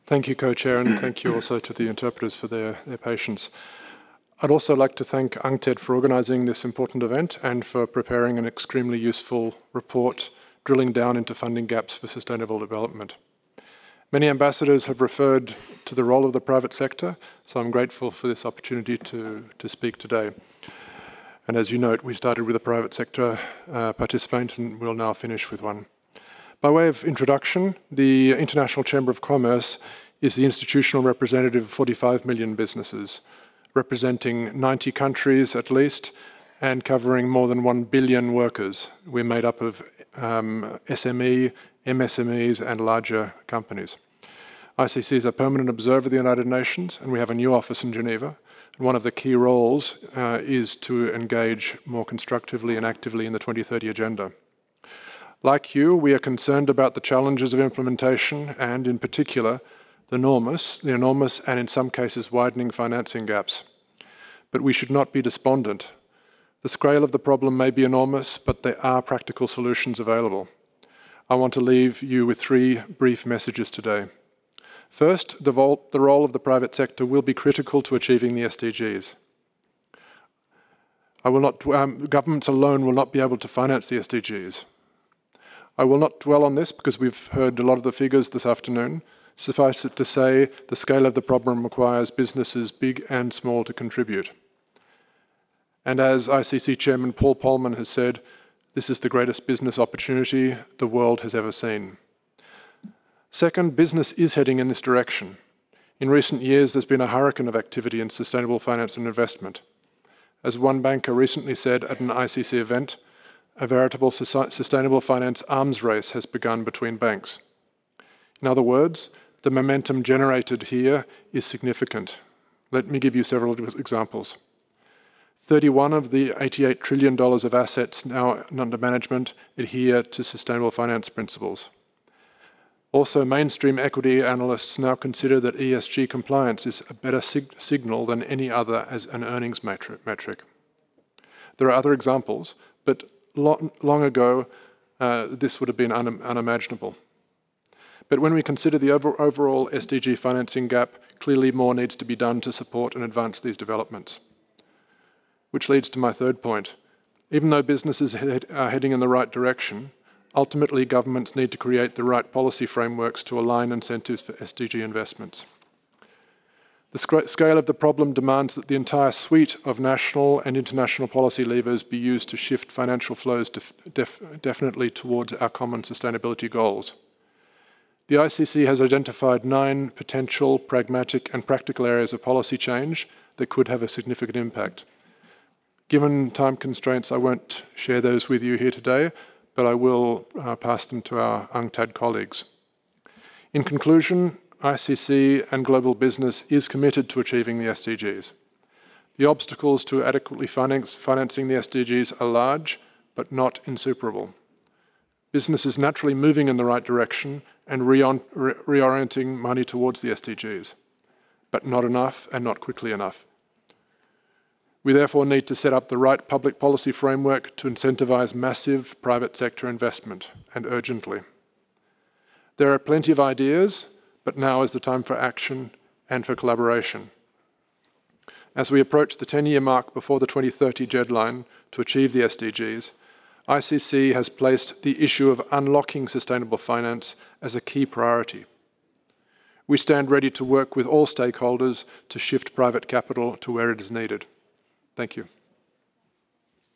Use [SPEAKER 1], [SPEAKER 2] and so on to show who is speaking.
[SPEAKER 1] Thank you, Co-Chair, and thank you also to the interpreters for their patience. I'd also like to thank UNCTAD for organising this important event and for preparing an extremely useful report drilling down into funding gaps for sustainable development. Many ambassadors have referred to the role of the private sector, so I'm grateful for this opportunity to speak today. And as you note, we started with a private sector participant and we'll now finish with one. By way of introduction, the International Chamber of Commerce is the institutional representative of 45 million businesses, representing 90 countries at least, and covering more than 1 billion workers. We're made up of SME, MSMEs, and larger companies. ICC is a permanent observer of the United Nations, and we have a new office in Geneva. And one of the key roles is to engage more constructively and actively in the 2030 Agenda. Like you, we are concerned about the challenges of implementation and, in particular, the enormous and in some cases widening financing gaps. But we should not be despondent. The scale of the problem may be enormous, but there are practical solutions available. I want to leave you with 3 brief messages today. First, the role of the private sector will be critical to achieving the SDGs. Governments alone will not be able to finance the SDGs. I will not dwell on this because we've heard a lot of the figures this afternoon. Suffice it to say, the scale of the problem requires businesses big and small to contribute. And as ICC Chairman Paul Polman has said, this is the greatest business opportunity the world has ever seen. Second, business is heading in this direction. In recent years, there's been a hurricane of activity in sustainable finance and investment. As one banker recently said at an ICC event, a veritable sustainable finance arms race has begun between banks. In other words, the momentum generated here is significant. Let me give you several examples. 31 of the $88 trillion of assets now under management adhere to sustainable finance principles. Also, mainstream equity analysts now consider that ESG compliance is a better signal than any other as an earnings metric. There are other examples, but long ago, this would have been unimaginable. But when we consider the overall SDG financing gap, clearly more needs to be done to support and advance these developments. Which leads to my third point. Even though businesses are heading in the right direction, ultimately governments need to create the right policy frameworks to align incentives for SDG investments. The scale of the problem demands that the entire suite of national and international policy levers be used to shift financial flows definitely towards our common sustainability goals. The ICC has identified 9 potential pragmatic and practical areas of policy change that could have a significant impact. Given time constraints, I won't share those with you here today, but I will pass them to our UNCTAD colleagues. In conclusion, ICC and global business is committed to achieving the SDGs. The obstacles to adequately financing the SDGs are large, but not insuperable. Business is naturally moving in the right direction and reorienting money towards the SDGs, but not enough and not quickly enough. We therefore need to set up the right public policy framework to incentivize massive private sector investment, and urgently. There are plenty of ideas, but now is the time for action and for collaboration. As we approach the 10-year mark before the 2030 deadline to achieve the SDGs, ICC has placed the issue of unlocking sustainable finance as a key priority. We stand ready to work with all stakeholders to shift private capital to where it is needed. Thank you.